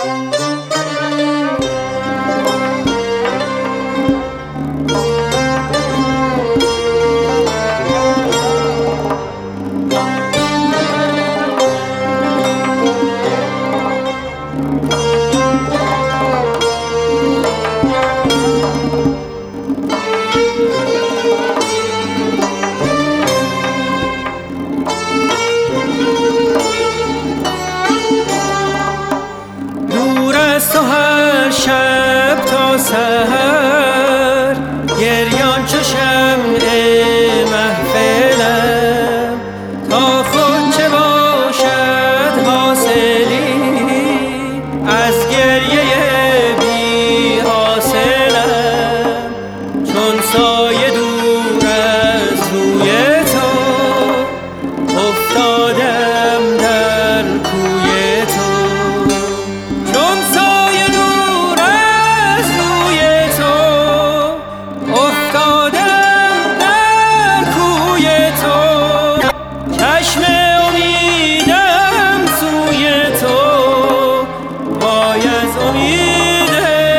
شب تا سحر گریان چو شمع محفلم، تا خود چه باشد حاصلی از گریه بی حاصلم. چون سایه دور از روی تو افتادم در کوی تو. چون سایه دور از روی تو افتادم در کوی تو. چشم امیدم سوی تو، وای از امید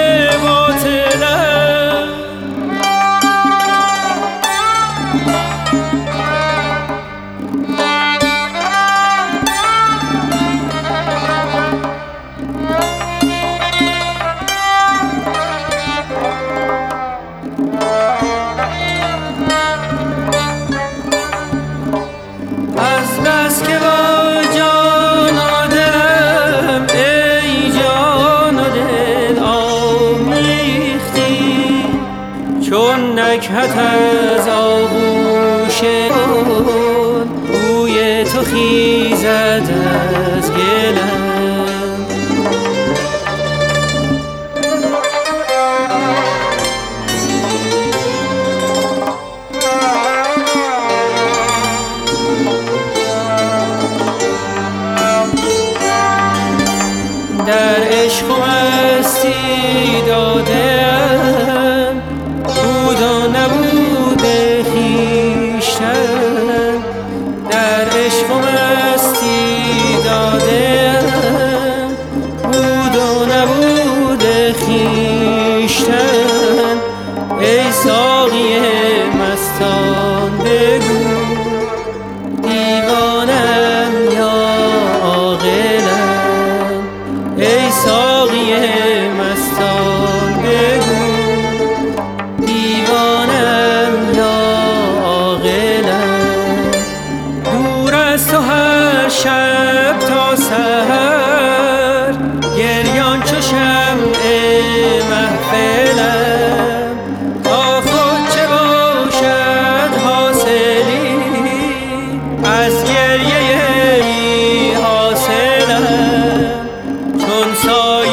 باطلم. از بس که با جان و دلم ای جان و دل آمیختی، چون نکهت از آغوش بوی تو خیزد از گلم. در عشق و مستی دادم بود و نبود خویشتن. در عشق و مستی دادم بود و نبود خویشتن. ای ساقی مستان بگو دیوانم یا عاقلم. ای ساقی مستان بگو دیوانم یا عاقلم. دور از تو هر شب تا سحر گریان چو شمع محفلم، تا خود چه باشد حاصلی از گریه حاصلم. چون سایه